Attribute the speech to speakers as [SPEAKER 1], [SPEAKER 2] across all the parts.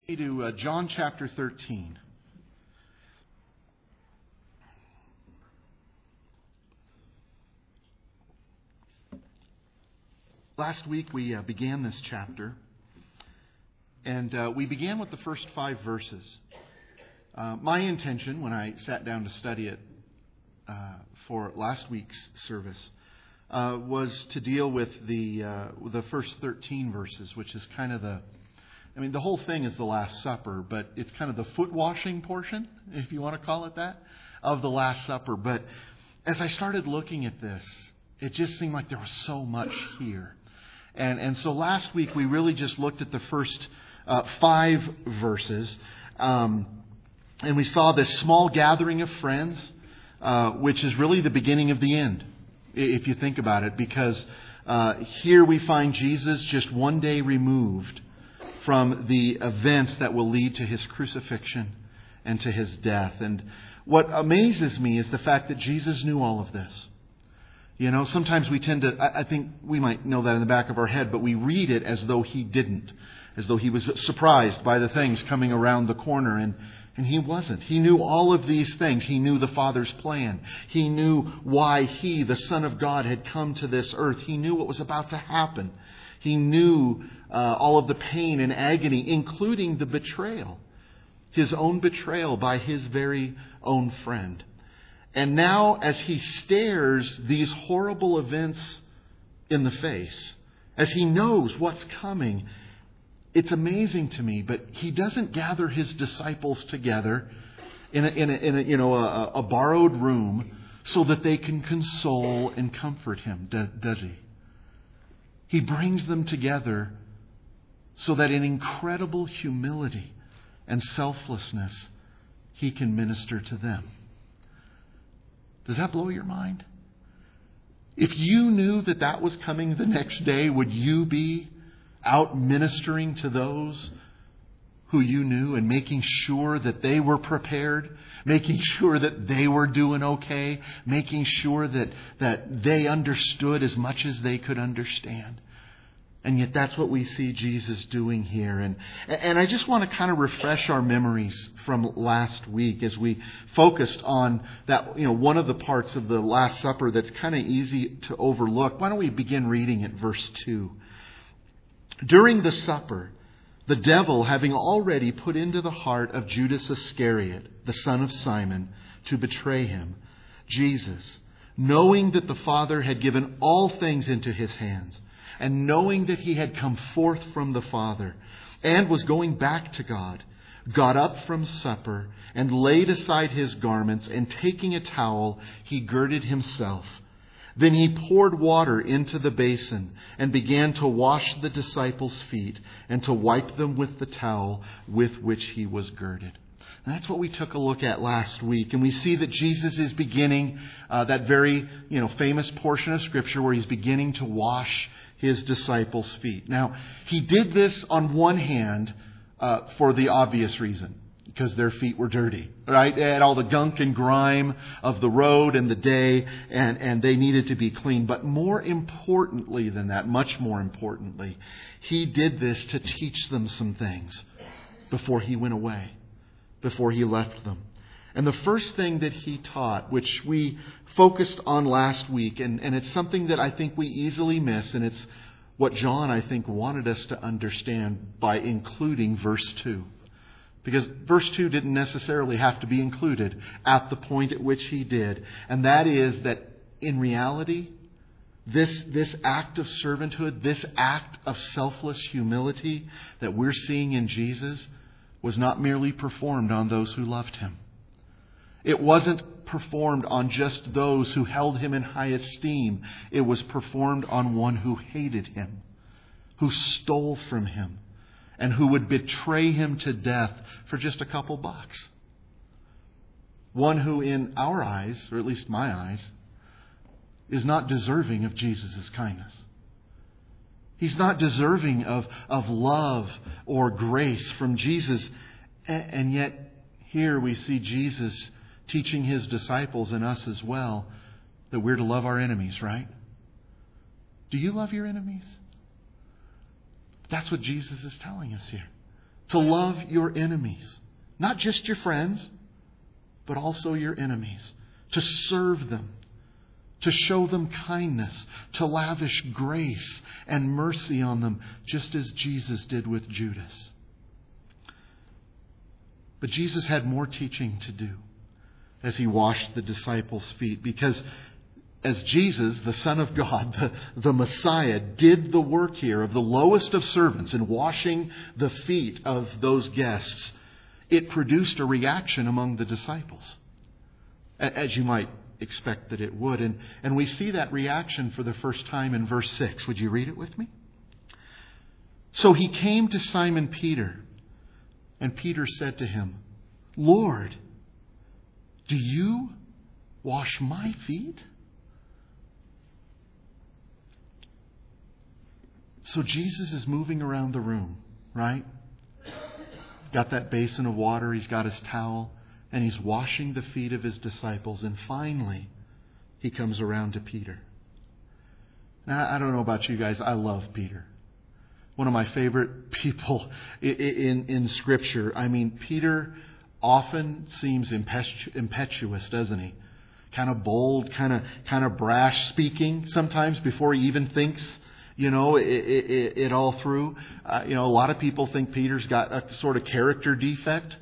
[SPEAKER 1] To John chapter 13. Last week we began this chapter, and we began with the first 5 verses. My intention when I sat down to study it for last week's service was to deal with the first 13 verses, which is kind of the whole thing is the Last Supper, but it's kind of the foot washing portion, if you want to call it that, of the Last Supper. But as I started looking at this, it just seemed like there was so much here. And so last week we really just looked at the first 5 verses. And we saw this small gathering of friends, which is really the beginning of the end, if you think about it. Because here we find Jesus just one day removed from the events that will lead to His crucifixion and to His death. And what amazes me is the fact that Jesus knew all of this. You know, sometimes we tend to, I think we might know that in the back of our head, but we read it as though He didn't. As though He was surprised by the things coming around the corner. And He wasn't. He knew all of these things. He knew the Father's plan. He knew why He, the Son of God, had come to this earth. He knew what was about to happen. He knew all of the pain and agony, including the betrayal. His own betrayal by His very own friend. And now, as He stares these horrible events in the face, as He knows what's coming, it's amazing to me, but He doesn't gather His disciples together in a borrowed room so that they can console and comfort Him, does He? He brings them together so that in incredible humility and selflessness, He can minister to them. Does that blow your mind? If you knew that that was coming the next day, would you be out ministering to those who you knew and making sure that they were prepared, making sure that they were doing okay, making sure that they understood as much as they could understand? And yet that's what we see Jesus doing here. And I just want to kind of refresh our memories from last week as we focused on that, one of the parts of the Last Supper that's kind of easy to overlook. Why don't we begin reading at verse 2? During the supper, the devil, having already put into the heart of Judas Iscariot, the son of Simon, to betray Him, Jesus, knowing that the Father had given all things into His hands, and knowing that He had come forth from the Father and was going back to God, got up from supper and laid aside His garments, and taking a towel, He girded Himself. Then He poured water into the basin and began to wash the disciples' feet and to wipe them with the towel with which He was girded. And that's what we took a look at last week. And we see that Jesus is beginning that very famous portion of Scripture where He's beginning to wash His disciples' feet. Now, He did this on one hand for the obvious reason, because their feet were dirty, right? They had all the gunk and grime of the road and the day, and they needed to be clean. But more importantly than that, much more importantly, He did this to teach them some things before He went away, before He left them. And the first thing that He taught, which we focused on last week, and it's something that I think we easily miss, and it's what John, I think, wanted us to understand by including verse 2. Because verse 2 didn't necessarily have to be included at the point at which He did. And that is that in reality, this act of servanthood, this act of selfless humility that we're seeing in Jesus was not merely performed on those who loved Him. It wasn't performed on just those who held Him in high esteem. It was performed on one who hated Him, who stole from Him, and who would betray Him to death for just a couple bucks. One who in our eyes, or at least my eyes, is not deserving of Jesus' kindness. He's not deserving of love or grace from Jesus. And yet here we see Jesus teaching His disciples and us as well that we're to love our enemies, right? Do you love your enemies? That's what Jesus is telling us here. to love your enemies. Not just your friends, but also your enemies. To serve them, to show them kindness, to lavish grace and mercy on them, just as Jesus did with Judas. But Jesus had more teaching to do as He washed the disciples' feet, because as Jesus, the Son of God, the Messiah, did the work here of the lowest of servants in washing the feet of those guests, it produced a reaction among the disciples, as you might expect that it would. And we see that reaction for the first time in verse 6. Would you read it with me? So He came to Simon Peter, and Peter said to Him, Lord, do you wash my feet? So Jesus is moving around the room, right? He's got that basin of water, He's got His towel, and He's washing the feet of His disciples. And finally, He comes around to Peter. Now, I don't know about you guys, I love Peter. One of my favorite people in Scripture. I mean, Peter often seems impetuous, doesn't he? Kind of bold, kind of brash speaking sometimes before he even thinks it all through. A lot of people think Peter's got a sort of character defect.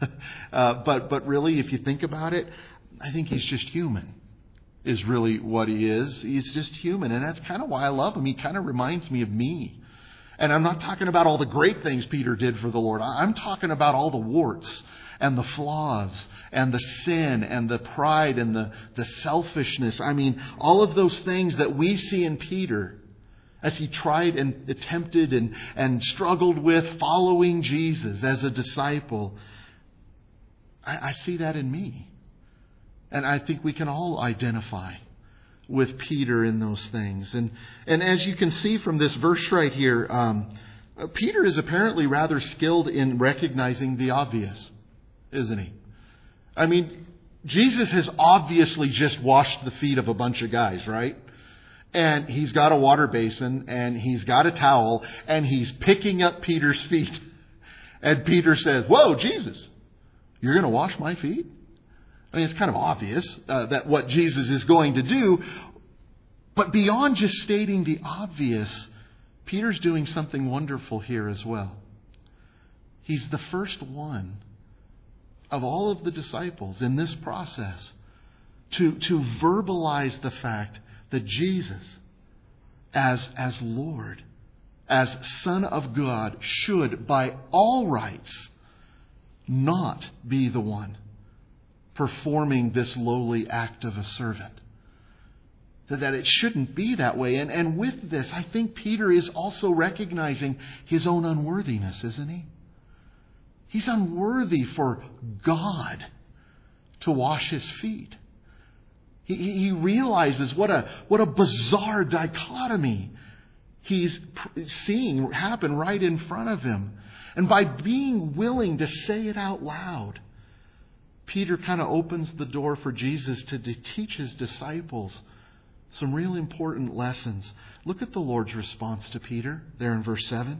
[SPEAKER 1] But really, if you think about it, I think he's just human, is really what he is. He's just human. And that's kind of why I love him. He kind of reminds me of me. And I'm not talking about all the great things Peter did for the Lord. I'm talking about all the warts and the flaws and the sin and the pride and the selfishness. I mean, all of those things that we see in Peter as he tried and attempted and struggled with following Jesus as a disciple. I see that in me. And I think we can all identify with Peter in those things. And as you can see from this verse right here, Peter is apparently rather skilled in recognizing the obvious, isn't he? I mean, Jesus has obviously just washed the feet of a bunch of guys, right? And He's got a water basin, and He's got a towel, and He's picking up Peter's feet. And Peter says, "Whoa, Jesus, you're going to wash my feet?" I mean, it's kind of obvious that what Jesus is going to do. But beyond just stating the obvious, Peter's doing something wonderful here as well. He's the first one of all of the disciples in this process to verbalize the fact that Jesus, as Lord, as Son of God, should by all rights not be the one performing this lowly act of a servant. That it shouldn't be that way. And with this, I think Peter is also recognizing his own unworthiness, isn't he? He's unworthy for God to wash his feet. He realizes what a bizarre dichotomy he's seeing happen right in front of him. And by being willing to say it out loud, Peter kind of opens the door for Jesus to teach His disciples some real important lessons. Look at the Lord's response to Peter there in verse 7.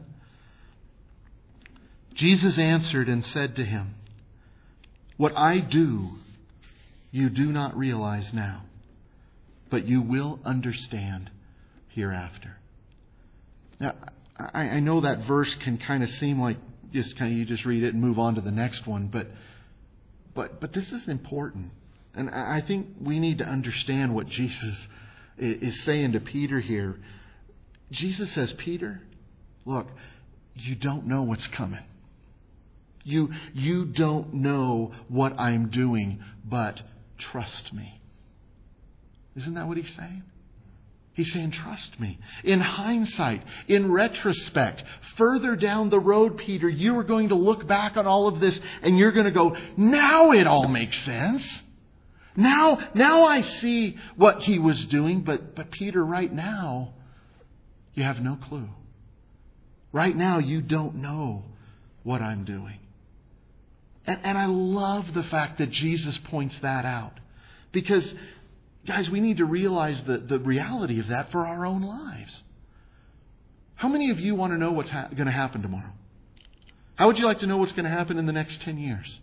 [SPEAKER 1] Jesus answered and said to him, "What I do, you do not realize now, but you will understand hereafter." Now, I know that verse can kind of seem like you just read it and move on to the next one, but this is important. And I think we need to understand what Jesus is saying to Peter here. Jesus says, "Peter, look, you don't know what's coming. You don't know what I'm doing, but trust me." Isn't that what He's saying? He's saying, trust me. In hindsight, in retrospect, further down the road, Peter, you are going to look back on all of this and you're going to go, now it all makes sense. Now I see what He was doing. But Peter, right now, you have no clue. Right now, you don't know what I'm doing. And I love the fact that Jesus points that out. Because, guys, we need to realize the reality of that for our own lives. How many of you want to know what's going to happen tomorrow? How would you like to know what's going to happen in the next 10 years?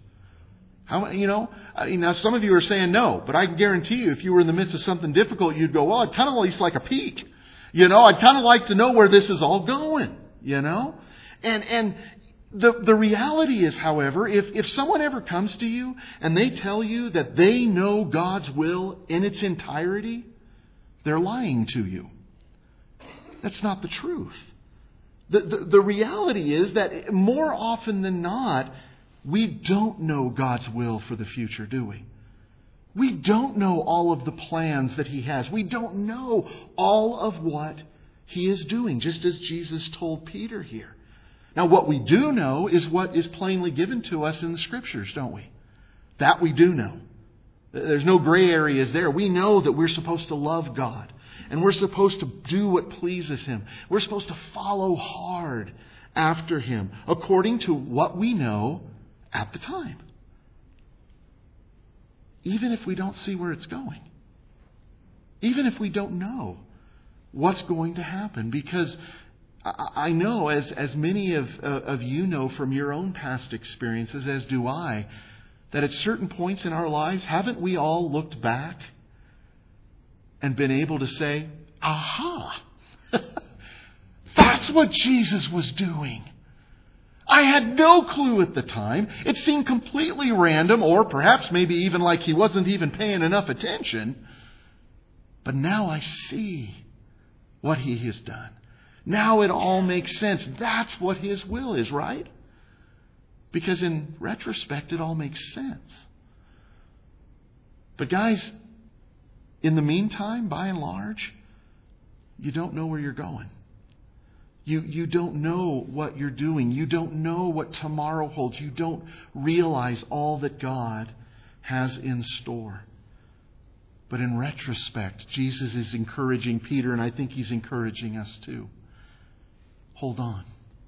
[SPEAKER 1] Now some of you are saying no, but I can guarantee you if you were in the midst of something difficult, you'd go, well, I'd kind of at least like a peek. I'd kind of like to know where this is all going, And the reality is, however, if someone ever comes to you and they tell you that they know God's will in its entirety, they're lying to you. That's not the truth. The reality is that more often than not, we don't know God's will for the future, do we? We don't know all of the plans that He has. We don't know all of what He is doing, just as Jesus told Peter here. Now, what we do know is what is plainly given to us in the Scriptures, don't we? That we do know. There's no gray areas there. We know that we're supposed to love God. And we're supposed to do what pleases Him. We're supposed to follow hard after Him, according to what we know at the time. Even if we don't see where it's going. Even if we don't know what's going to happen. Because I know, as many of you know from your own past experiences, as do I, that at certain points in our lives, haven't we all looked back and been able to say, aha, that's what Jesus was doing. I had no clue at the time. It seemed completely random, or perhaps maybe even like He wasn't even paying enough attention. But now I see what He has done. Now it all makes sense. That's what His will is, right? Because in retrospect, it all makes sense. But guys, in the meantime, by and large, you don't know where you're going. You don't know what you're doing. You don't know what tomorrow holds. You don't realize all that God has in store. But in retrospect, Jesus is encouraging Peter, and I think He's encouraging us too. Hold on.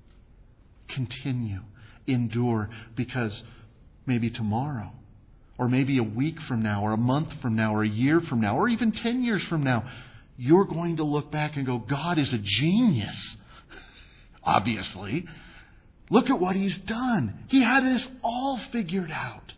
[SPEAKER 1] Continue. Endure, because maybe tomorrow, or maybe a week from now, or a month from now, or a year from now, or even 10 years from now, you're going to look back and go, God is a genius. Obviously. Look at what He's done. He had this all figured out.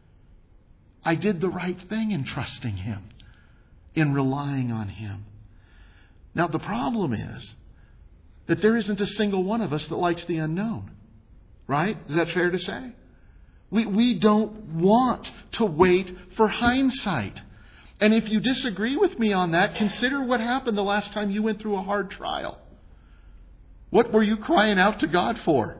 [SPEAKER 1] I did the right thing in trusting Him, in relying on Him. Now the problem is that there isn't a single one of us that likes the unknown. Right? Is that fair to say? We don't want to wait for hindsight. And if you disagree with me on that, consider what happened the last time you went through a hard trial. What were you crying out to God for?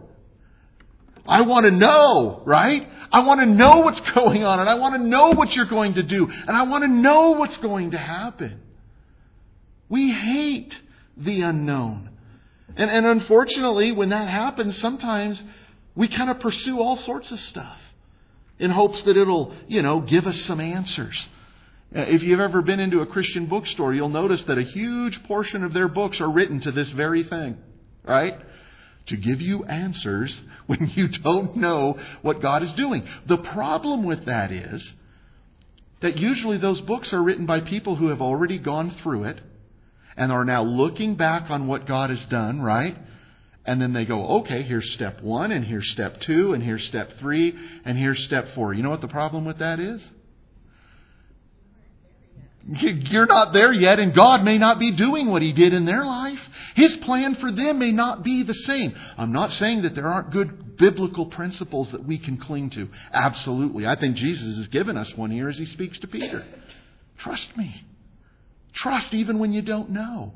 [SPEAKER 1] I want to know, right? I want to know what's going on, and I want to know what you're going to do, and I want to know what's going to happen. We hate the unknown. And unfortunately, when that happens, sometimes we kind of pursue all sorts of stuff in hopes that it'll, give us some answers. If you've ever been into a Christian bookstore, you'll notice that a huge portion of their books are written to this very thing, right? To give you answers when you don't know what God is doing. The problem with that is that usually those books are written by people who have already gone through it and are now looking back on what God has done, right? And then they go, okay, here's step 1, and here's step 2, and here's step 3, and here's step 4. You know what the problem with that is? You're not there yet, and God may not be doing what He did in their life. His plan for them may not be the same. I'm not saying that there aren't good biblical principles that we can cling to. Absolutely. I think Jesus has given us one here as He speaks to Peter. Trust me. Trust even when you don't know.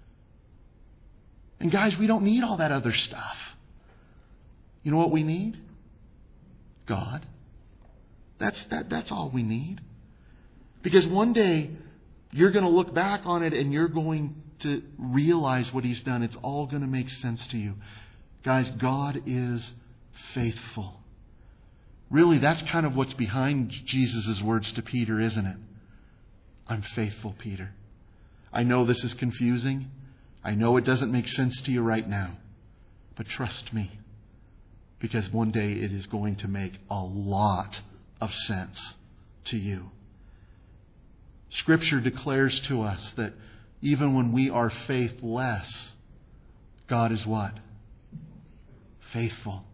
[SPEAKER 1] And guys, we don't need all that other stuff. You know what we need? God. That's all we need. Because one day you're going to look back on it and you're going to realize what He's done. It's all going to make sense to you. Guys, God is faithful. Really, that's kind of what's behind Jesus' words to Peter, isn't it? I'm faithful, Peter. I know this is confusing. I know it doesn't make sense to you right now. But trust me. Because one day it is going to make a lot of sense to you. Scripture declares to us that even when we are faithless, God is what? Faithful.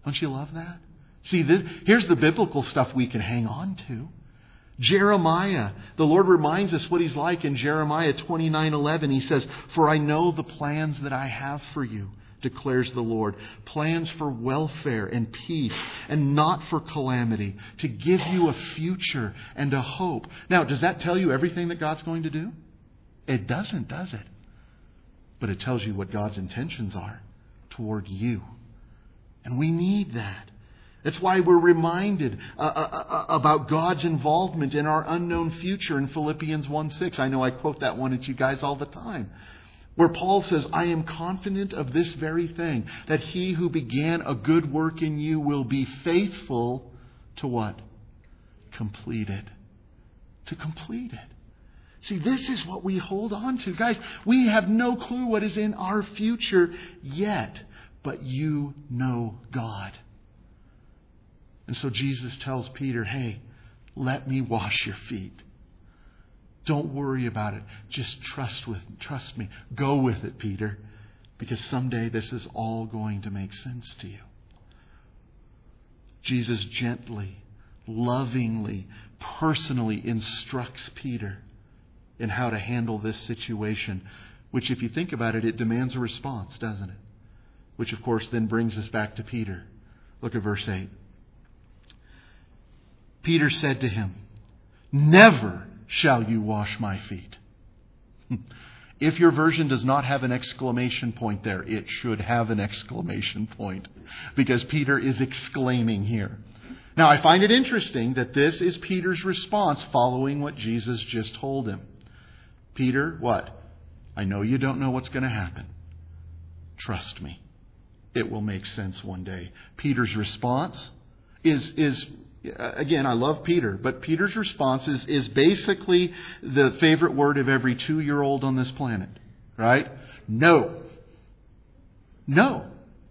[SPEAKER 1] Don't you love that? See, here's the biblical stuff we can hang on to. Jeremiah, the Lord reminds us what He's like in Jeremiah 29:11. He says, "For I know the plans that I have for you, declares the Lord, plans for welfare and peace and not for calamity, to give you a future and a hope." Now, does that tell you everything that God's going to do? It doesn't, does it? But it tells you what God's intentions are toward you. And we need that. That's why we're reminded about God's involvement in our unknown future in Philippians 1:6. I know I quote that one at you guys all the time. Where Paul says, "I am confident of this very thing, that He who began a good work in you will be faithful to" what? Complete it. To complete it. See, this is what we hold on to. Guys, we have no clue what is in our future yet, but you know God. And so Jesus tells Peter, "Hey, let me wash your feet. Don't worry about it. Just trust me. Go with it, Peter, because someday this is all going to make sense to you." Jesus gently, lovingly, personally instructs Peter in how to handle this situation, which, if you think about it, it demands a response, doesn't it? Which, of course, then brings us back to Peter. Look at verse 8. Peter said to him, "Never shall you wash my feet." If your version does not have an exclamation point there, it should have an exclamation point, because Peter is exclaiming here. Now, I find it interesting that this is Peter's response following what Jesus just told him. Peter, what? I know you don't know what's going to happen. Trust me. It will make sense one day. Peter's response is again, I love Peter, but Peter's response is basically the favorite word of every 2-year-old on this planet. Right? No. No.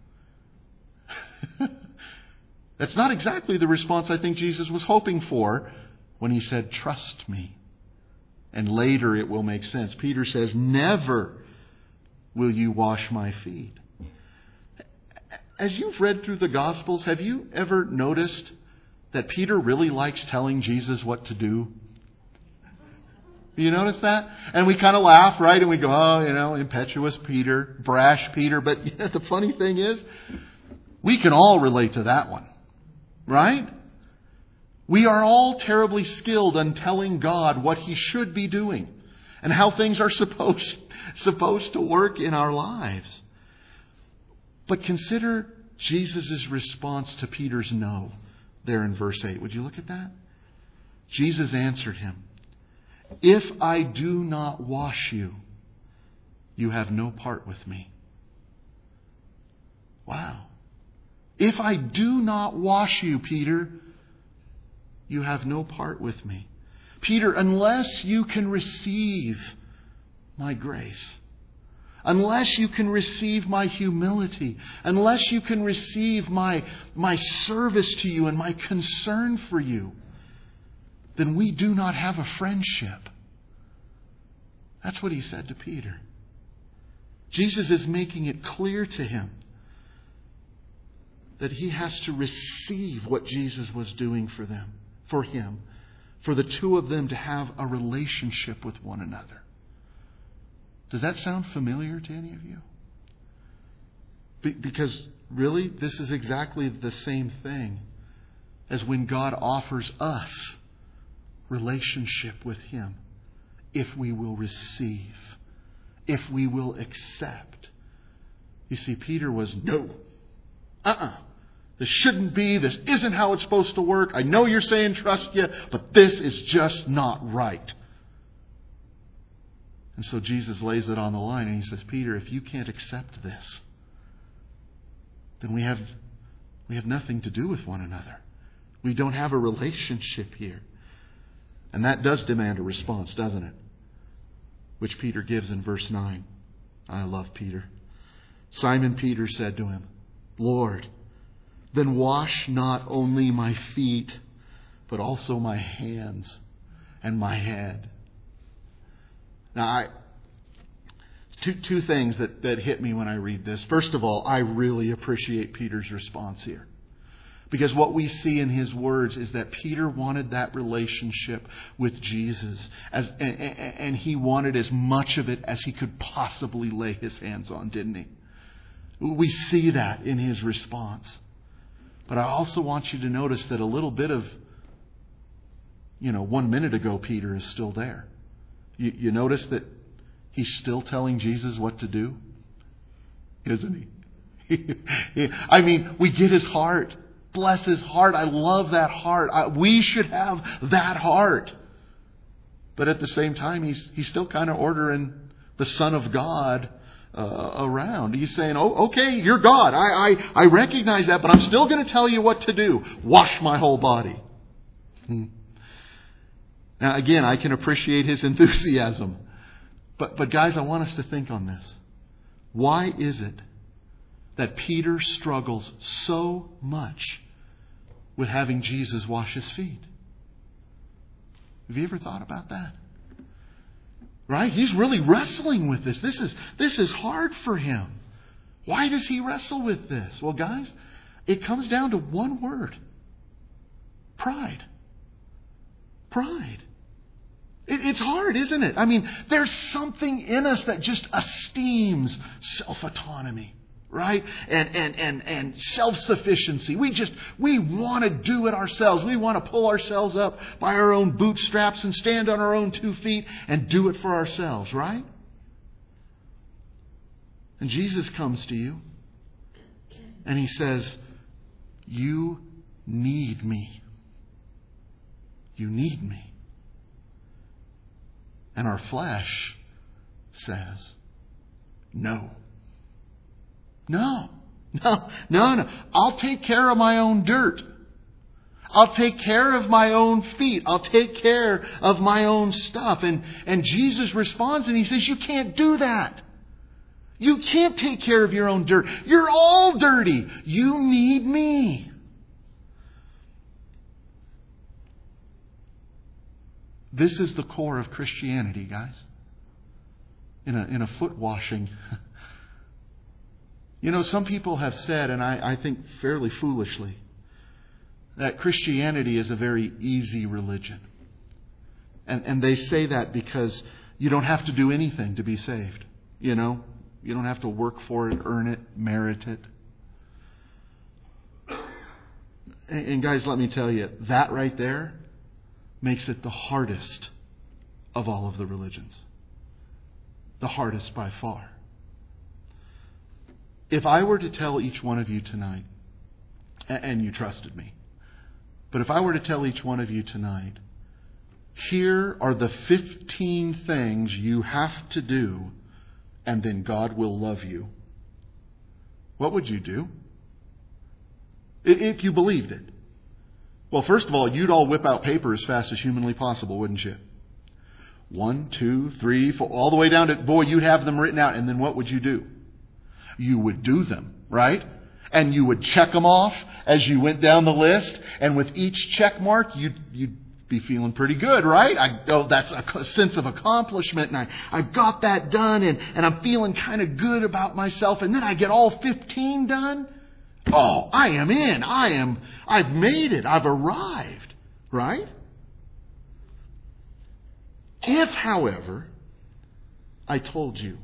[SPEAKER 1] That's not exactly the response I think Jesus was hoping for when He said, "Trust me." And later it will make sense. Peter says, "Never will you wash my feet." As you've read through the Gospels, have you ever noticed that Peter really likes telling Jesus what to do? You notice that? And we kind of laugh, right? And we go, "Oh, impetuous Peter, brash Peter." But the funny thing is, we can all relate to that one. Right? We are all terribly skilled in telling God what He should be doing and how things are supposed to work in our lives. But consider Jesus' response to Peter's no there in verse 8. Would you look at that? Jesus answered him, "If I do not wash you, you have no part with me." Wow. If I do not wash you, Peter, you have no part with me. Peter, unless you can receive my grace, unless you can receive my humility, unless you can receive my service to you and my concern for you, then we do not have a friendship. That's what He said to Peter. Jesus is making it clear to him that he has to receive what Jesus was doing for him, for the two of them to have a relationship with one another. Does that sound familiar to any of you? Because really, this is exactly the same thing as when God offers us relationship with Him, if we will receive, if we will accept. You see, Peter was, "No. This shouldn't be. This isn't how it's supposed to work. I know you're saying trust you, but this is just not right." And so Jesus lays it on the line and He says, "Peter, if you can't accept this, then we have nothing to do with one another. We don't have a relationship here." And that does demand a response, doesn't it? Which Peter gives in verse 9. I love Peter. Simon Peter said to Him, "Lord, then wash not only my feet, but also my hands and my head." Now, two things that hit me when I read this. First of all, I really appreciate Peter's response here. Because what we see in his words is that Peter wanted that relationship with Jesus, and he wanted as much of it as he could possibly lay his hands on, didn't he? We see that in his response. But I also want you to notice that a little bit of, 1 minute ago, Peter is still there. You notice that he's still telling Jesus what to do, isn't he? I mean, we get his heart. Bless his heart. I love that heart. We should have that heart. But at the same time, he's still kind of ordering the Son of God around. He's saying, "Oh, okay, you're God. I recognize that, but I'm still going to tell you what to do. Wash my whole body." Now, again, I can appreciate his enthusiasm. But guys, I want us to think on this. Why is it that Peter struggles so much with having Jesus wash his feet? Have you ever thought about that? Right? He's really wrestling with this. This is hard for him. Why does he wrestle with this? Well, guys, it comes down to one word. Pride. Pride. It's hard, isn't it? I mean, there's something in us that just esteems self-autonomy. Right? And self-sufficiency. We want to do it ourselves. We want to pull ourselves up by our own bootstraps and stand on our own 2 feet and do it for ourselves, right? And Jesus comes to you and he says, "You need me. You need me." And our flesh says, "No. No. I'll take care of my own dirt. I'll take care of my own feet. I'll take care of my own stuff." And Jesus responds and he says, "You can't do that. You can't take care of your own dirt. You're all dirty. You need me." This is the core of Christianity, guys. In a foot washing. Some people have said, and I think fairly foolishly, that Christianity is a very easy religion. And they say that because you don't have to do anything to be saved. You don't have to work for it, earn it, merit it. And guys, let me tell you, that right there makes it the hardest of all of the religions. The hardest by far. If I were to tell each one of you tonight, and you trusted me, but if I were to tell each one of you tonight, here are the 15 things you have to do, and then God will love you, what would you do? If you believed it. Well, first of all, you'd all whip out paper as fast as humanly possible, wouldn't you? 1, 2, 3, 4, all the way down to, boy, you'd have them written out, and then what would you do? You would do them, right? And you would check them off as you went down the list. And with each check mark, you'd be feeling pretty good, right? That's a sense of accomplishment. And I got that done. And I'm feeling kind of good about myself. And then I get all 15 done. Oh, I am in. I've made it. I've arrived, right? If, however, I told you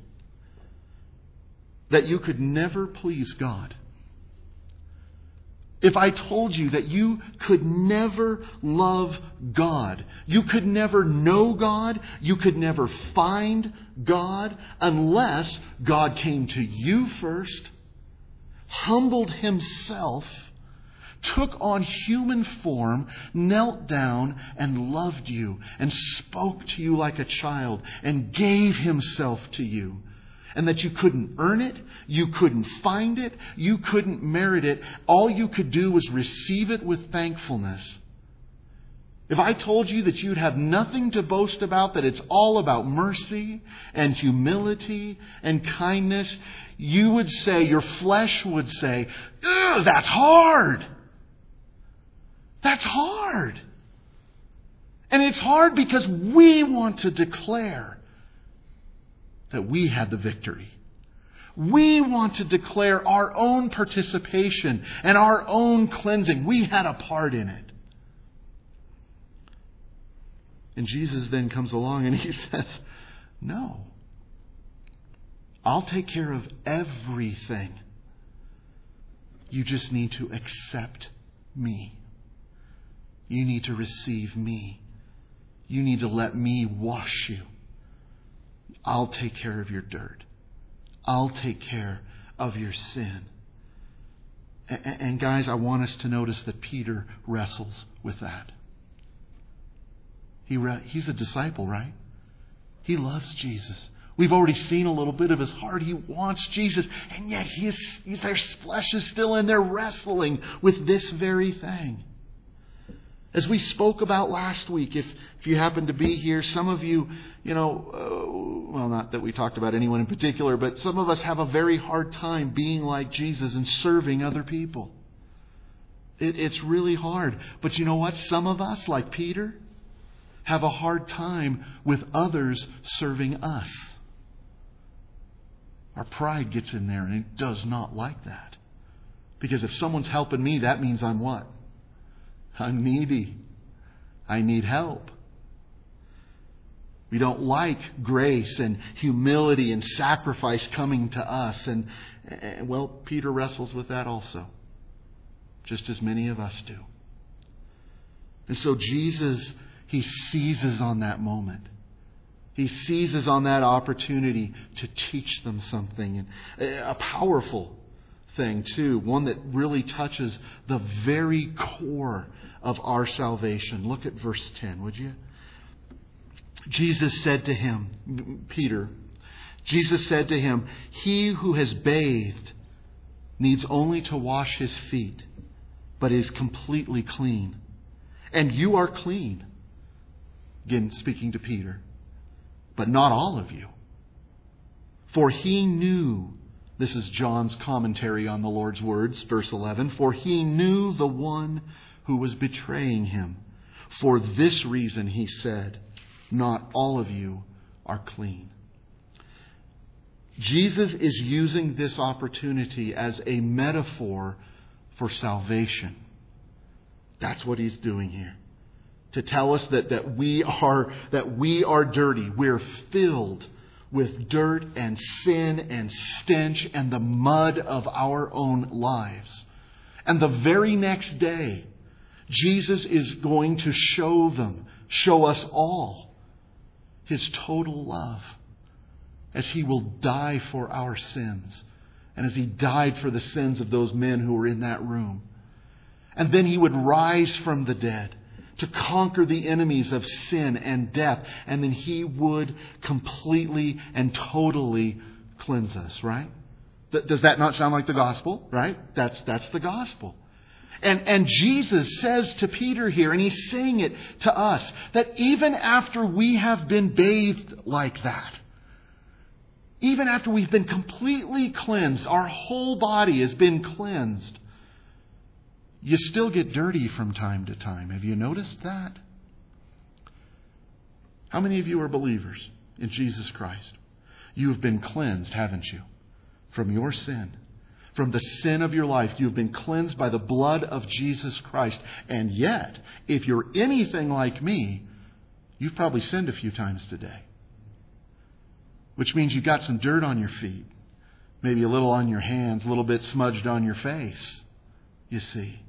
[SPEAKER 1] that you could never please God, if I told you that you could never love God, you could never know God, you could never find God unless God came to you first, humbled himself, took on human form, knelt down and loved you and spoke to you like a child and gave himself to you. And that you couldn't earn it, you couldn't find it, you couldn't merit it. All you could do was receive it with thankfulness. If I told you that you'd have nothing to boast about, that it's all about mercy and humility and kindness, you would say, your flesh would say, "Ugh, that's hard. That's hard." And it's hard because we want to declare that we had the victory. We want to declare our own participation and our own cleansing. We had a part in it. And Jesus then comes along and He says, no. I'll take care of everything. You just need to accept me. You need to receive me. You need to let me wash you. I'll take care of your dirt. I'll take care of your sin. And guys, I want us to notice that Peter wrestles with that. He's a disciple, right? He loves Jesus. We've already seen a little bit of his heart. He wants Jesus. And yet their flesh is still in there wrestling with this very thing. As we spoke about last week, if you happen to be here, some of you, well, not that we talked about anyone in particular, but some of us have a very hard time being like Jesus and serving other people. It's really hard. But you know what? Some of us, like Peter, have a hard time with others serving us. Our pride gets in there and it does not like that. Because if someone's helping me, that means I'm what? I'm needy. I need help. We don't like grace and humility and sacrifice coming to us. And well, Peter wrestles with that also. Just as many of us do. And so Jesus, He seizes on that moment. He seizes on that opportunity to teach them something. And a powerful thing too. One that really touches the very core of our salvation. Look at verse 10, would you? Jesus said to him, Peter, Jesus said to him, he who has bathed needs only to wash his feet, but is completely clean. And you are clean. Again, speaking to Peter. But not all of you. For he knew, this is John's commentary on the Lord's words, verse 11, for he knew the one who was betraying him. For this reason, he said, not all of you are clean. Jesus is using this opportunity as a metaphor for salvation. That's what He's doing here. To tell us that we are dirty. We're filled with dirt and sin and stench and the mud of our own lives. And the very next day, Jesus is going to show us all His total love as He will die for our sins and as He died for the sins of those men who were in that room. And then He would rise from the dead to conquer the enemies of sin and death. And then He would completely and totally cleanse us, right? Does that not sound like the gospel, right? That's the gospel. And Jesus says to Peter here, and He's saying it to us, that even after we have been bathed like that, even after we've been completely cleansed, our whole body has been cleansed, you still get dirty from time to time. Have you noticed that? How many of you are believers in Jesus Christ? You have been cleansed, haven't you? From your sin. From the sin of your life. You've been cleansed by the blood of Jesus Christ. And yet, if you're anything like me, you've probably sinned a few times today. Which means you've got some dirt on your feet. Maybe a little on your hands, a little bit smudged on your face. You see.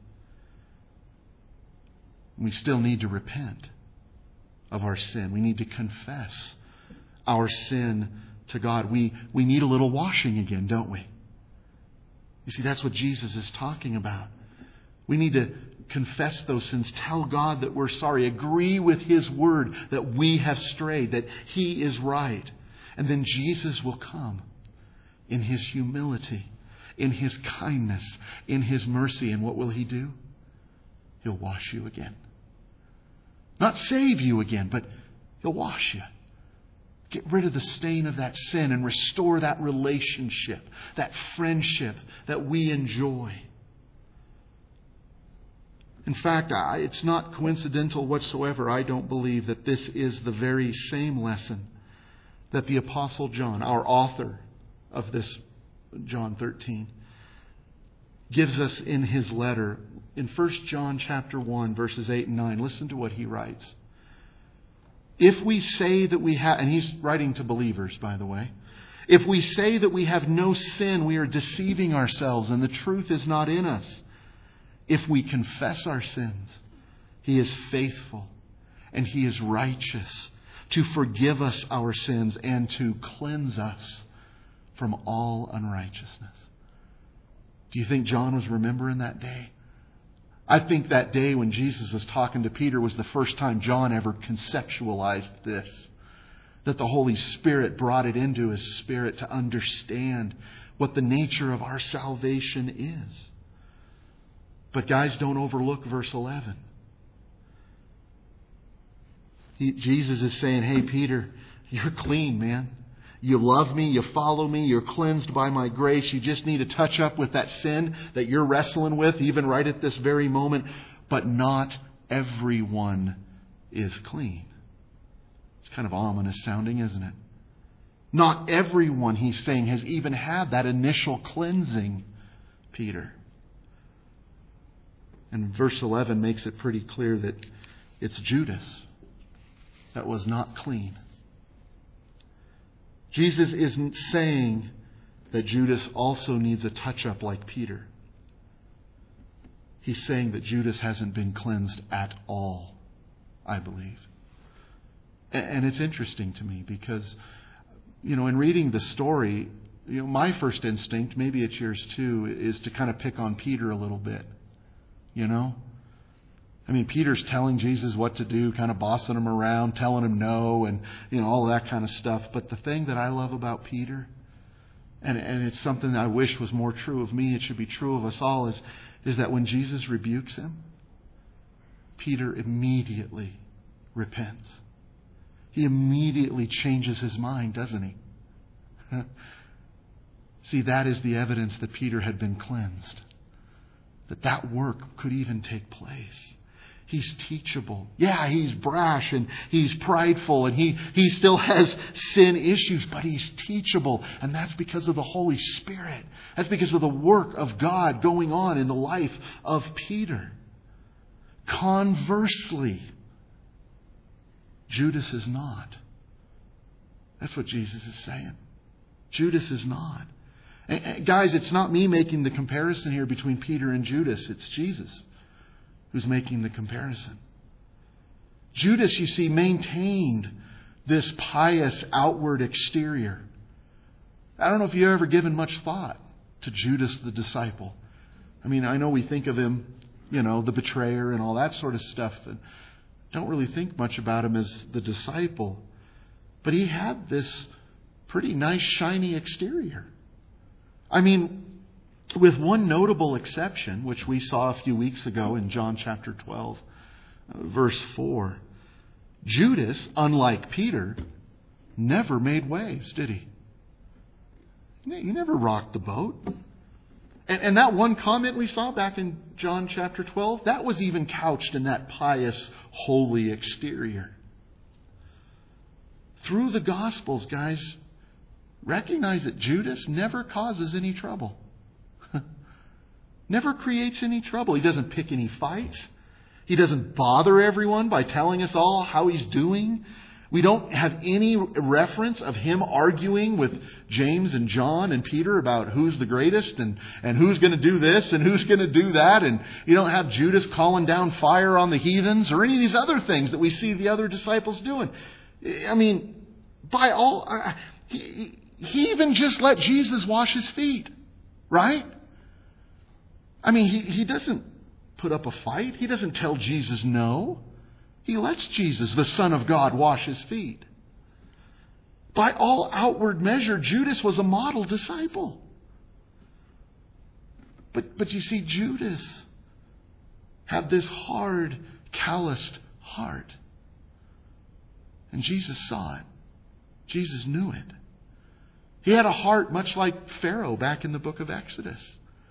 [SPEAKER 1] We still need to repent of our sin. We need to confess our sin to God. We need a little washing again, don't we? You see, that's what Jesus is talking about. We need to confess those sins, tell God that we're sorry, agree with His word that we have strayed, that He is right. And then Jesus will come in His humility, in His kindness, in His mercy. And what will He do? He'll wash you again. Not save you again, but He'll wash you. Get rid of the stain of that sin and restore that relationship, that friendship that we enjoy. In fact, it's not coincidental whatsoever, I don't believe, that this is the very same lesson that the Apostle John, our author of this John 13, gives us in his letter, in 1 John chapter 1, verses 8 and 9, listen to what he writes. If we say that we have, and he's writing to believers, by the way, if we say that we have no sin, we are deceiving ourselves and the truth is not in us. If we confess our sins, He is faithful and He is righteous to forgive us our sins and to cleanse us from all unrighteousness. Do you think John was remembering that day? I think that day when Jesus was talking to Peter was the first time John ever conceptualized this. That the Holy Spirit brought it into his spirit to understand what the nature of our salvation is. But guys, don't overlook verse 11. Jesus is saying, hey Peter, you're clean, man. You love me, you follow me, you're cleansed by my grace. You just need to touch up with that sin that you're wrestling with, even right at this very moment. But not everyone is clean. It's kind of ominous sounding, isn't it? Not everyone, he's saying, has even had that initial cleansing, Peter. And verse 11 makes it pretty clear that it's Judas that was not clean. Jesus isn't saying that Judas also needs a touch-up like Peter. He's saying that Judas hasn't been cleansed at all, I believe. And it's interesting to me because, in reading the story, my first instinct, maybe it's yours too, is to kind of pick on Peter a little bit. Peter's telling Jesus what to do, kind of bossing him around, telling him no, and all of that kind of stuff. But the thing that I love about Peter, and it's something that I wish was more true of me, it should be true of us all, is that when Jesus rebukes him, Peter immediately repents. He immediately changes his mind, doesn't he? See, that is the evidence that Peter had been cleansed. That work could even take place. He's teachable. Yeah, he's brash and he's prideful and he still has sin issues, but he's teachable. And that's because of the Holy Spirit. That's because of the work of God going on in the life of Peter. Conversely, Judas is not. That's what Jesus is saying. Judas is not. And guys, it's not me making the comparison here between Peter and Judas. It's Jesus who's making the comparison. Judas, you see, maintained this pious outward exterior. I don't know if you've ever given much thought to Judas the disciple. I know we think of him, the betrayer and all that sort of stuff. And don't really think much about him as the disciple. But he had this pretty nice, shiny exterior. With one notable exception, which we saw a few weeks ago in John chapter 12, verse 4. Judas, unlike Peter, never made waves, did he? He never rocked the boat. And that one comment we saw back in John chapter 12, that was even couched in that pious, holy exterior. Through the Gospels, guys, recognize that Judas never causes any trouble. Never creates any trouble. He doesn't pick any fights. He doesn't bother everyone by telling us all how he's doing. We don't have any reference of him arguing with James and John and Peter about who's the greatest and who's going to do this and who's going to do that. And you don't have Judas calling down fire on the heathens or any of these other things that we see the other disciples doing. He even just let Jesus wash his feet, right? He doesn't put up a fight. He doesn't tell Jesus no. He lets Jesus, the Son of God, wash his feet. By all outward measure, Judas was a model disciple. But you see, Judas had this hard, calloused heart. And Jesus saw it. Jesus knew it. He had a heart much like Pharaoh back in the book of Exodus.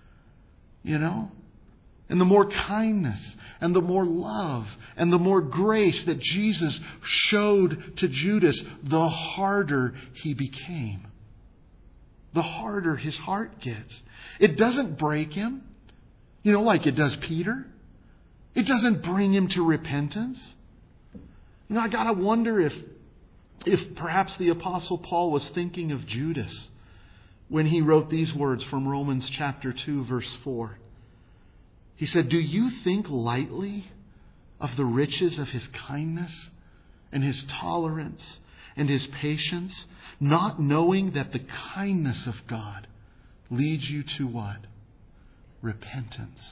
[SPEAKER 1] And the more kindness and the more love and the more grace that Jesus showed to Judas, the harder he became. the harder his heart gets. It doesn't break him, like it does Peter. It doesn't bring him to repentance. I got to wonder if perhaps the Apostle Paul was thinking of Judas when he wrote these words from Romans chapter 2, verse 4. He said, "Do you think lightly of the riches of his kindness and his tolerance and his patience, not knowing that the kindness of God leads you to what? Repentance."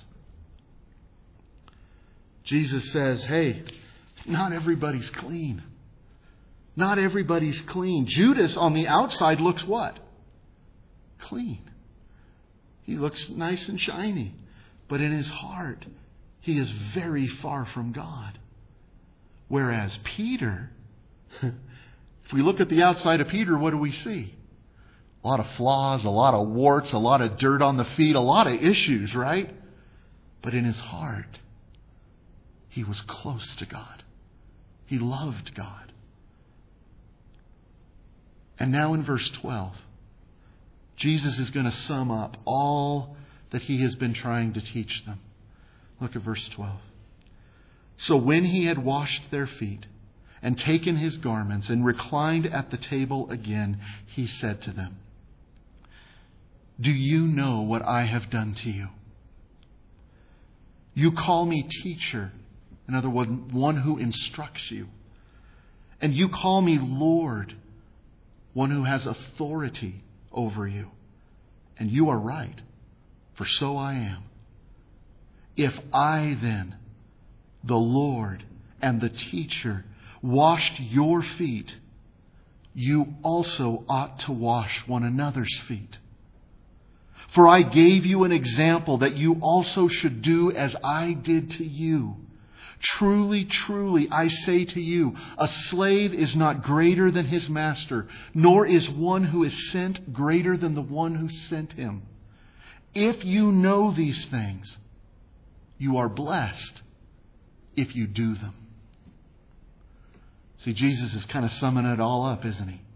[SPEAKER 1] Jesus says, hey, not everybody's clean. Not everybody's clean. Judas on the outside looks what? Clean. He looks nice and shiny. But in his heart, he is very far from God. Whereas Peter, if we look at the outside of Peter, what do we see? A lot of flaws, a lot of warts, a lot of dirt on the feet, a lot of issues, right? But in his heart, he was close to God. He loved God. And now in verse 12, Jesus is going to sum up all that he has been trying to teach them. Look at verse 12. "So when he had washed their feet and taken his garments and reclined at the table again, he said to them, 'Do you know what I have done to you? You call me teacher,' in other words, one who instructs you. 'And you call me Lord,' one who has authority over you. And you are right, for so I am. If I then, the Lord and the teacher, washed your feet, you also ought to wash one another's feet. For I gave you an example that you also should do as I did to you. Truly, truly, I say to you, a slave is not greater than his master, nor is one who is sent greater than the one who sent him. If you know these things, you are blessed if you do them." See, Jesus is kind of summing it all up, isn't he?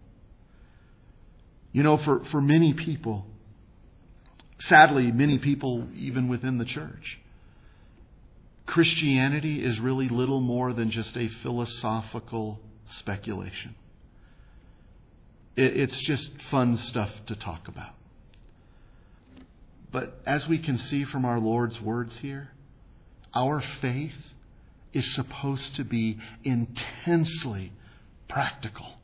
[SPEAKER 1] For many people, sadly, many people even within the church, Christianity is really little more than just a philosophical speculation. It's just fun stuff to talk about. But as we can see from our Lord's words here, our faith is supposed to be intensely practical,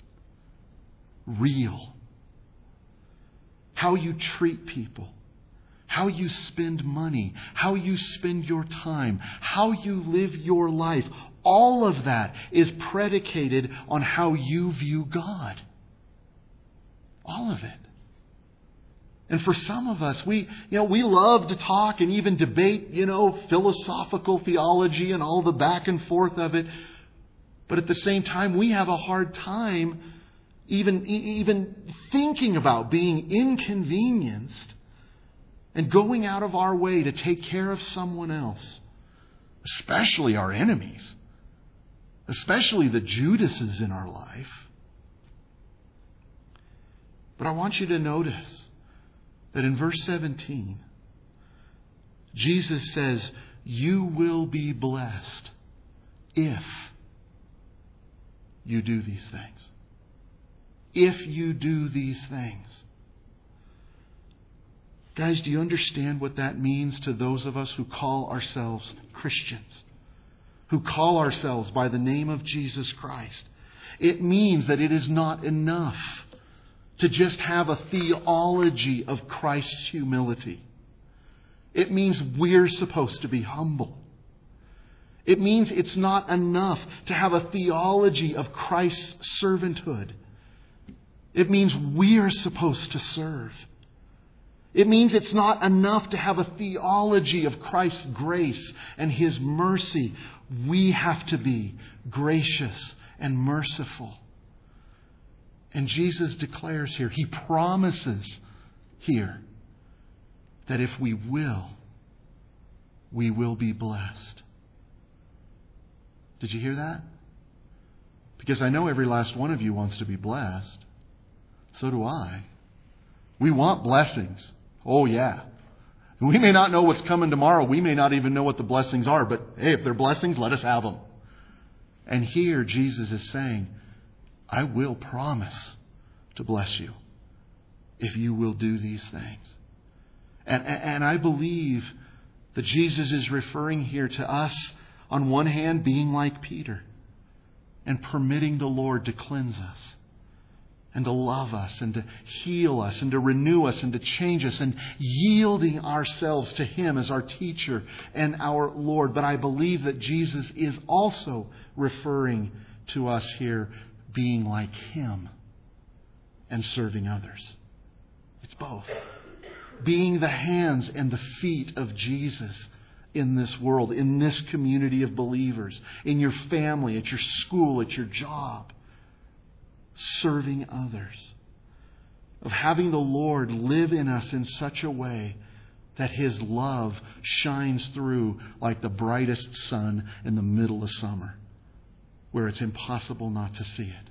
[SPEAKER 1] real. How you treat people, how you spend money, how you spend your time, how you live your life, all of that is predicated on how you view God. All of it. And for some of us, we love to talk and even debate, philosophical theology and all the back and forth of it. But at the same time, we have a hard time even thinking about being inconvenienced and going out of our way to take care of someone else, especially our enemies, especially the Judases in our life. But I want you to notice that in verse 17, Jesus says, "You will be blessed if you do these things." If you do these things. Guys, do you understand what that means to those of us who call ourselves Christians? Who call ourselves by the name of Jesus Christ? It means that it is not enough to just have a theology of Christ's humility. It means we're supposed to be humble. It means it's not enough to have a theology of Christ's servanthood. It means we're supposed to serve. It means it's not enough to have a theology of Christ's grace and His mercy. We have to be gracious and merciful. And Jesus declares here, He promises here, that if we will be blessed. Did you hear that? Because I know every last one of you wants to be blessed. So do I. We want blessings. Oh, yeah. We may not know what's coming tomorrow. We may not even know what the blessings are. But hey, if they're blessings, let us have them. And here Jesus is saying, I will promise to bless you if you will do these things. And I believe that Jesus is referring here to us, on one hand, being like Peter and permitting the Lord to cleanse us and to love us and to heal us and to renew us and to change us and yielding ourselves to Him as our teacher and our Lord. But I believe that Jesus is also referring to us here being like Him and serving others. It's both. Being the hands and the feet of Jesus in this world, in this community of believers, in your family, at your school, at your job. Serving others. Of having the Lord live in us in such a way that His love shines through like the brightest sun in the middle of summer, where it's impossible not to see it.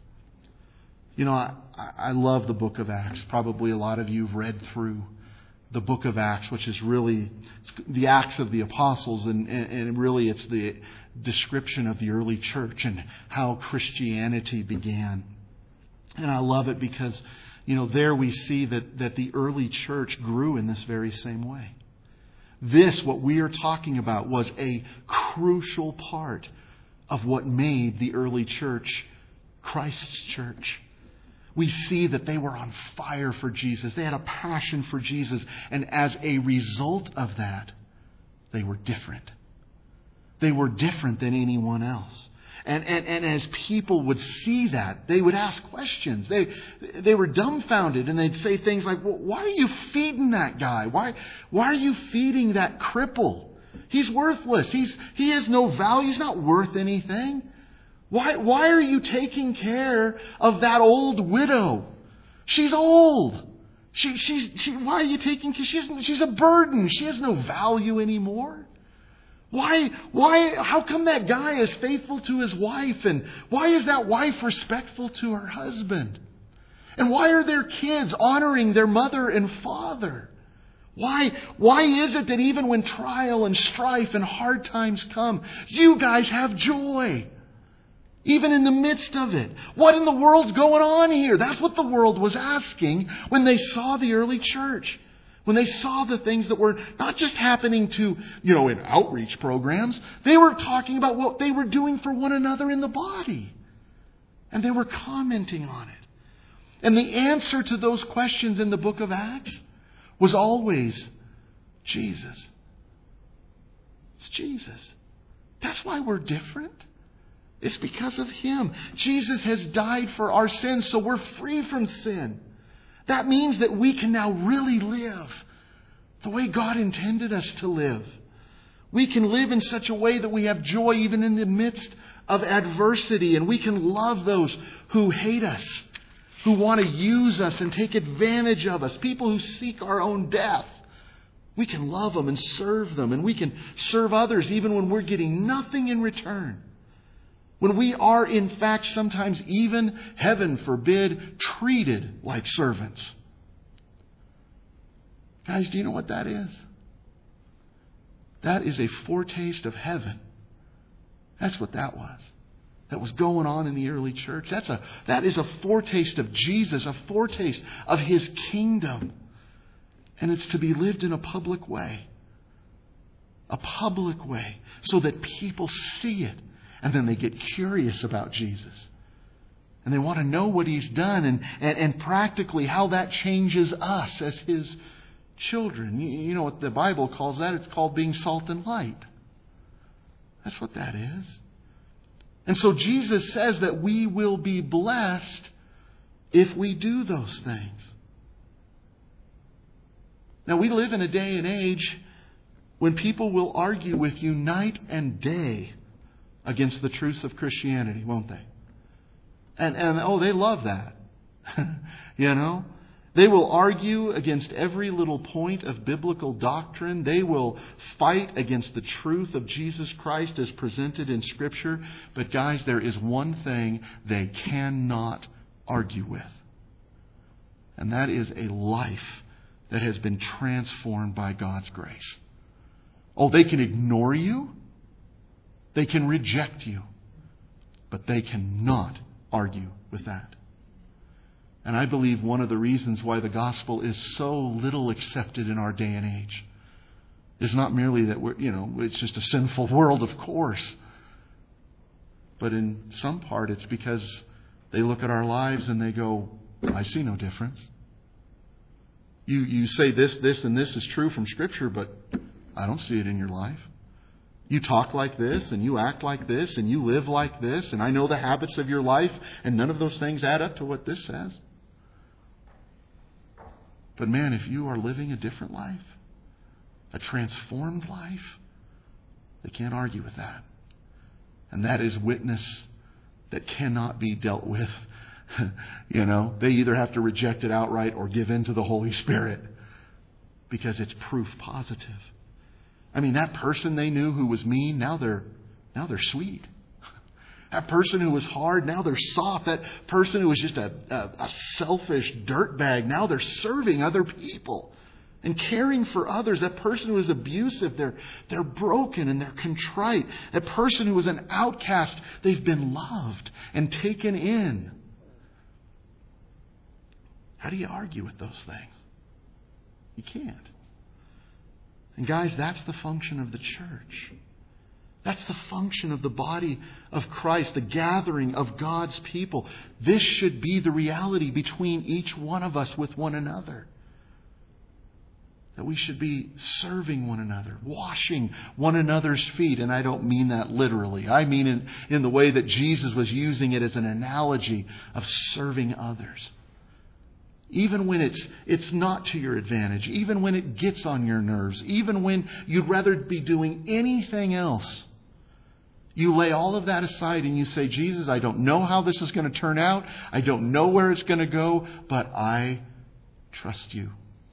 [SPEAKER 1] You know, I love the book of Acts. Probably a lot of you have read through the book of Acts, which is really the Acts of the Apostles, and really it's the description of the early church and how Christianity began. And I love it because, you know, there we see that the early church grew in this very same way. This, what we are talking about, was a crucial part of what made the early church Christ's church. We see that they were on fire for Jesus. They had a passion for Jesus. And as a result of that, they were different. They were different than anyone else. And as people would see that, they would ask questions. They were dumbfounded, and they'd say things like, well, why are you feeding that guy? Why are you feeding that cripple? He's worthless. He has no value. He's not worth anything. Why are you taking care of that old widow? She's old. Why are you taking care? She's a burden. She has no value anymore. How come that guy is faithful to his wife? And why is that wife respectful to her husband? And why are their kids honoring their mother and father? Why is it that even when trial and strife and hard times come, you guys have joy? Even in the midst of it. What in the world's going on here? That's what the world was asking when they saw the early church. When they saw the things that were not just happening to, in outreach programs. They were talking about what they were doing for one another in the body. And they were commenting on it. And the answer to those questions in the book of Acts was always Jesus. It's Jesus. That's why we're different. It's because of Him. Jesus has died for our sins, so we're free from sin. That means that we can now really live the way God intended us to live. We can live in such a way that we have joy even in the midst of adversity, and we can love those who hate us, who want to use us and take advantage of us, people who seek our own death. We can love them and serve them, and we can serve others even when we're getting nothing in return. When we are, in fact, sometimes even, heaven forbid, treated like servants. Guys, do you know what that is? That is a foretaste of heaven. That's what that was. That was going on in the early church. That is a foretaste of Jesus, a foretaste of His kingdom. And it's to be lived in a public way. A public way. So that people see it. And then they get curious about Jesus. And they want to know what He's done and practically how that changes us as His children. You know what the Bible calls that? It's called being salt and light. That's what that is. And so Jesus says that we will be blessed if we do those things. Now, we live in a day and age when people will argue with you night and day against the truths of Christianity, won't they? And they love that. They will argue against every little point of biblical doctrine. They will fight against the truth of Jesus Christ as presented in Scripture. But guys, there is one thing they cannot argue with. And that is a life that has been transformed by God's grace. Oh, they can ignore you. They can reject you. But they cannot argue with that. And I believe one of the reasons why the gospel is so little accepted in our day and age is not merely that it's just a sinful world, of course. But in some part it's because they look at our lives and they go, I see no difference. You say this, and this is true from Scripture, but I don't see it in your life. You talk like this, and you act like this, and you live like this, and I know the habits of your life, and none of those things add up to what this says. But man, if you are living a different life, a transformed life, they can't argue with that. And that is witness that cannot be dealt with. They either have to reject it outright or give in to the Holy Spirit, because it's proof positive. I mean, that person they knew who was mean, now they're sweet. That person who was hard, now they're soft. That person who was just a selfish dirtbag, now they're serving other people and caring for others. That person who was abusive, they're broken and they're contrite. That person who was an outcast, they've been loved and taken in. How do you argue with those things? You can't. And guys, that's the function of the church. That's the function of the body of Christ, the gathering of God's people. This should be the reality between each one of us with one another. That we should be serving one another, washing one another's feet. And I don't mean that literally. I mean in the way that Jesus was using it as an analogy of serving others. Even when it's not to your advantage, even when it gets on your nerves, even when you'd rather be doing anything else, you lay all of that aside and you say, Jesus, I don't know how this is going to turn out. I don't know where it's going to go, but I trust you.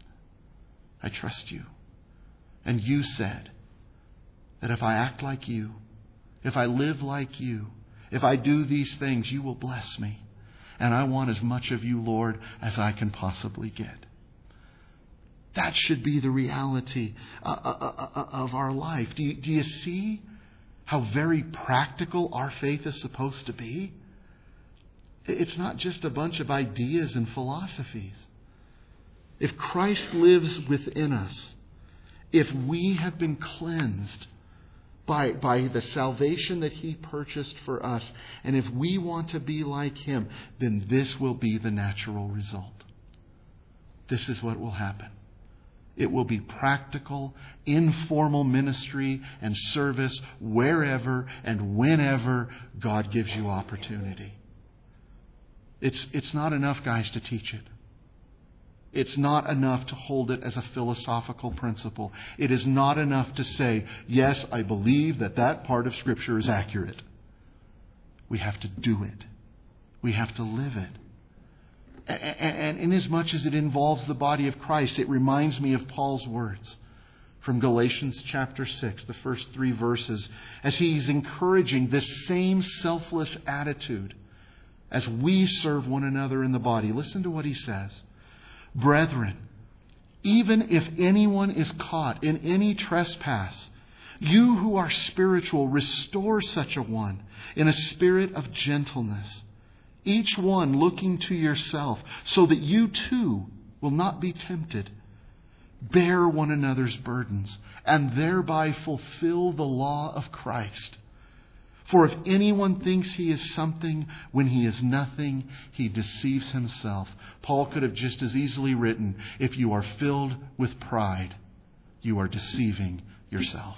[SPEAKER 1] I trust you. And you said that if I act like you, if I live like you, if I do these things, you will bless me. And I want as much of you, Lord, as I can possibly get. That should be the reality of our life. Do you see how very practical our faith is supposed to be? It's not just a bunch of ideas and philosophies. If Christ lives within us, if we have been cleansed by the salvation that He purchased for us, and if we want to be like Him, then this will be the natural result. This is what will happen. It will be practical, informal ministry and service wherever and whenever God gives you opportunity. It's not enough, guys, to teach it. It's not enough to hold it as a philosophical principle. It is not enough to say, yes, I believe that part of Scripture is accurate. We have to do it. We have to live it. And inasmuch as it involves the body of Christ, it reminds me of Paul's words from Galatians chapter 6, the first 3 verses, as he's encouraging this same selfless attitude as we serve one another in the body. Listen to what he says. Brethren, even if anyone is caught in any trespass, you who are spiritual, restore such a one in a spirit of gentleness, each one looking to yourself, so that you too will not be tempted. Bear one another's burdens, and thereby fulfill the law of Christ. For if anyone thinks he is something when he is nothing, he deceives himself. Paul could have just as easily written, if you are filled with pride, you are deceiving yourself.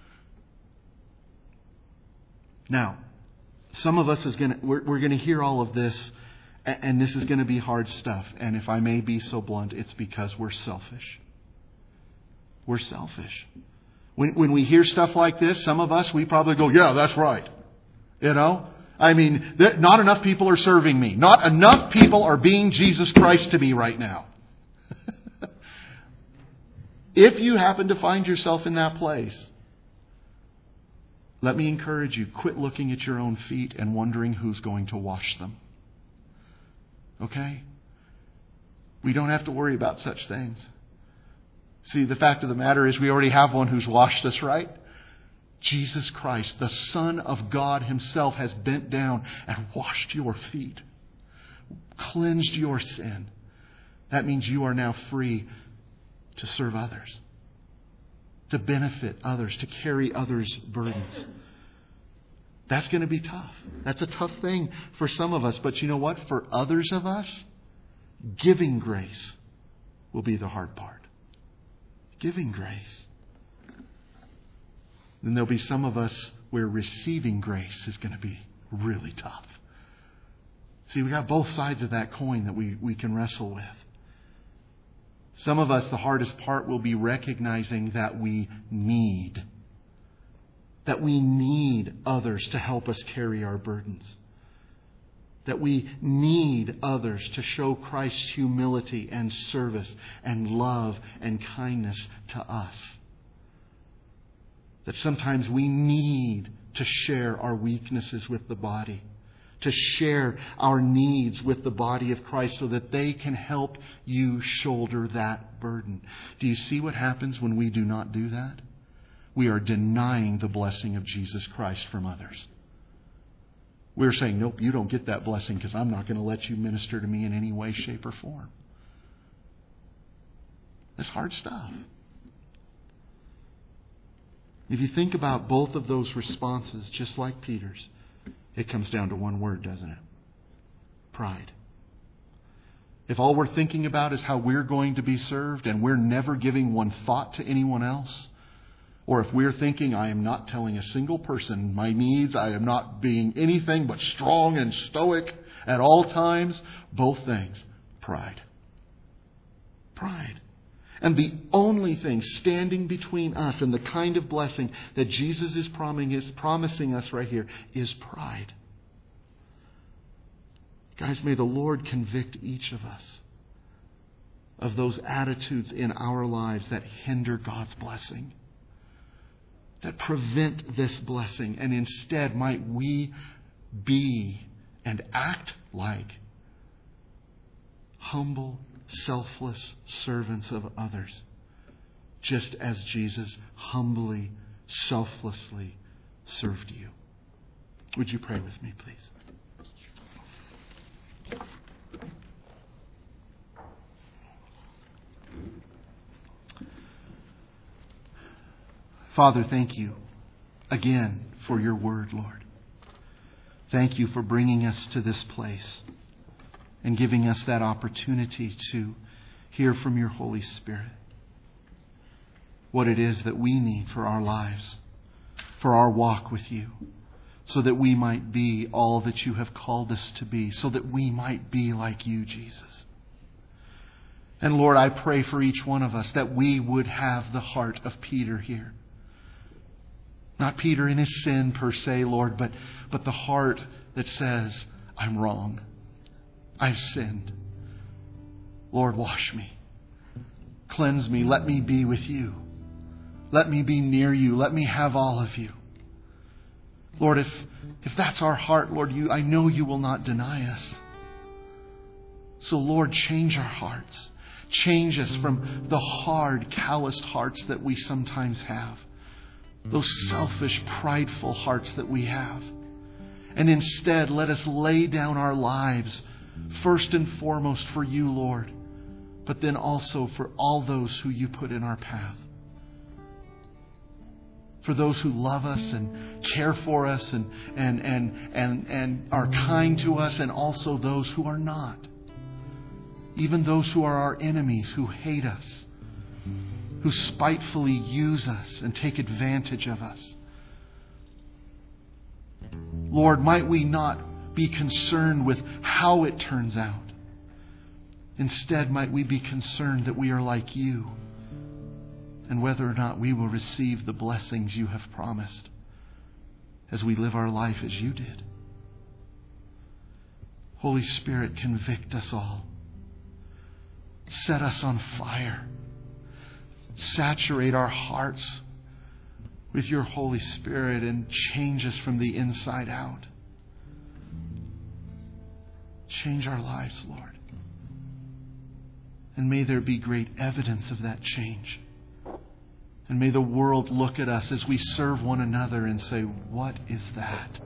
[SPEAKER 1] Now, some of us we're going to hear all of this, and this is going to be hard stuff. And if I may be so blunt, it's because we're selfish. We're selfish. When we hear stuff like this, some of us, we probably go, yeah, that's right. I mean, not enough people are serving me. Not enough people are being Jesus Christ to me right now. If you happen to find yourself in that place, let me encourage you, quit looking at your own feet and wondering who's going to wash them. Okay? We don't have to worry about such things. See, the fact of the matter is we already have one who's washed us, right? Jesus Christ, the Son of God Himself, has bent down and washed your feet, cleansed your sin. That means you are now free to serve others, to benefit others, to carry others' burdens. That's going to be tough. That's a tough thing for some of us. But you know what? For others of us, giving grace will be the hard part. Giving grace. Then there'll be some of us where receiving grace is going to be really tough. See, we got both sides of that coin that we can wrestle with. Some of us, the hardest part will be recognizing that we need others to help us carry our burdens. That we need others to show Christ's humility and service and love and kindness to us. That sometimes we need to share our weaknesses with the body, to share our needs with the body of Christ so that they can help you shoulder that burden. Do you see what happens when we do not do that? We are denying the blessing of Jesus Christ from others. We're saying, nope, you don't get that blessing because I'm not going to let you minister to me in any way, shape, or form. That's hard stuff. If you think about both of those responses, just like Peter's, it comes down to one word, doesn't it? Pride. If all we're thinking about is how we're going to be served and we're never giving one thought to anyone else, or if we're thinking, I am not telling a single person my needs, I am not being anything but strong and stoic at all times, both things, pride. Pride. And the only thing standing between us and the kind of blessing that Jesus is promising us right here is pride. Guys, may the Lord convict each of us of those attitudes in our lives that hinder God's blessing, that prevent this blessing, and instead might we be and act like humble, selfless servants of others, just as Jesus humbly, selflessly served you. Would you pray with me, please? Father, thank you again for your word, Lord. Thank you for bringing us to this place and giving us that opportunity to hear from your Holy Spirit what it is that we need for our lives, for our walk with you, so that we might be all that you have called us to be, so that we might be like you, Jesus. And Lord, I pray for each one of us that we would have the heart of Peter here. Not Peter in his sin per se, Lord, but the heart that says, I'm wrong. I've sinned. Lord, wash me. Cleanse me. Let me be with you. Let me be near you. Let me have all of you. Lord, if that's our heart, Lord, I know you will not deny us. So, Lord, change our hearts. Change us from the hard, calloused hearts that we sometimes have. Those selfish, prideful hearts that we have. And instead, let us lay down our lives first and foremost for you, Lord, but then also for all those who you put in our path. For those who love us and care for us and are kind to us, and also those who are not. Even those who are our enemies, who hate us, who spitefully use us and take advantage of us. Lord, might we not be concerned with how it turns out. Instead, might we be concerned that we are like you, and whether or not we will receive the blessings you have promised as we live our life as you did. Holy Spirit, convict us all. Set us on fire. Saturate our hearts with your Holy Spirit and change us from the inside out. Change our lives, Lord. And may there be great evidence of that change. And may the world look at us as we serve one another and say, what is that?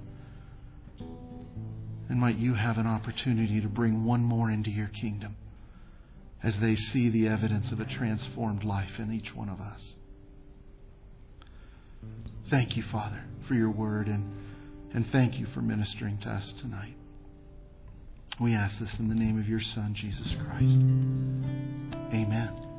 [SPEAKER 1] And might you have an opportunity to bring one more into your kingdom as they see the evidence of a transformed life in each one of us. Thank you, Father, for your word, and thank you for ministering to us tonight. We ask this in the name of your Son, Jesus Christ. Amen.